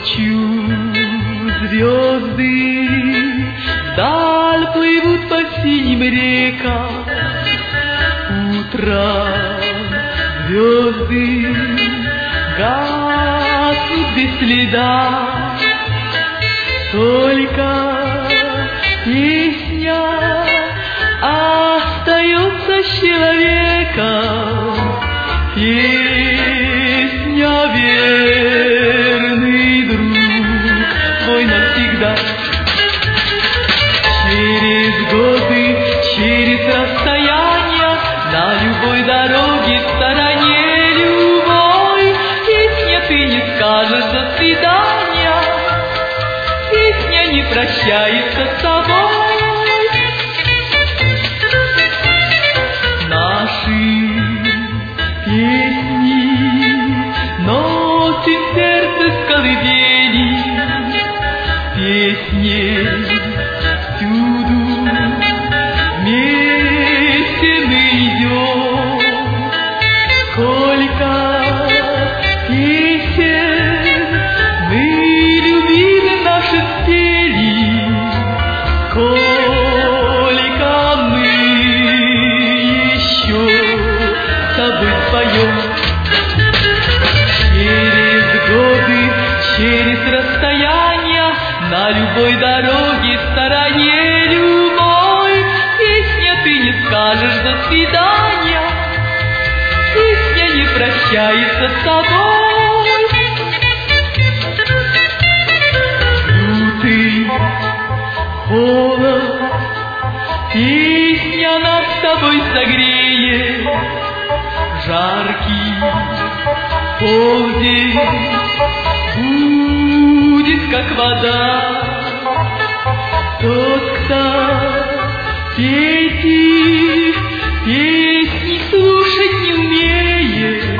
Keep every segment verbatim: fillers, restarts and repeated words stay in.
Ночью звезды вдаль плывут по синим рекам, утром звезды гаснут без следа, только песня остается с человеком, песня верный друг твой навсегда. Через годы, через расстояния, на любой дороге, стороне любой, песня ты не скажешь до свидания, песня не прощается с тобой. Наши песни носит сердце с колыбели, песни всюду вместе мы идем. Сколько песен мы любили наши спели, сколько мы еще с тобой споем. Через годы, через расстояния, на любой дороге, стороне любой, песня ты не скажешь до свидания, песня не прощается с тобой. Лютый холод, песня нас с тобой согреет, жаркий полдень будет как вода. Тот, кто эти песни слушать не умеет,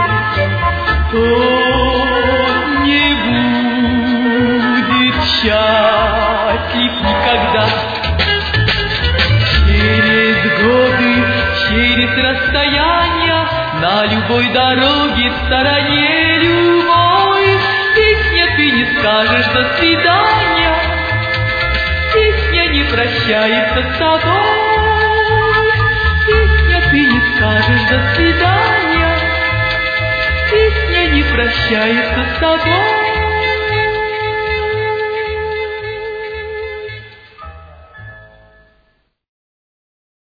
тот не будет счастлив никогда. Через годы, через расстояния, на любой дороге, стороне любой, песня ты не скажешь до свидания, песня не прощается с тобой, песня ты не скажешь до свидания, песня не прощается с тобой.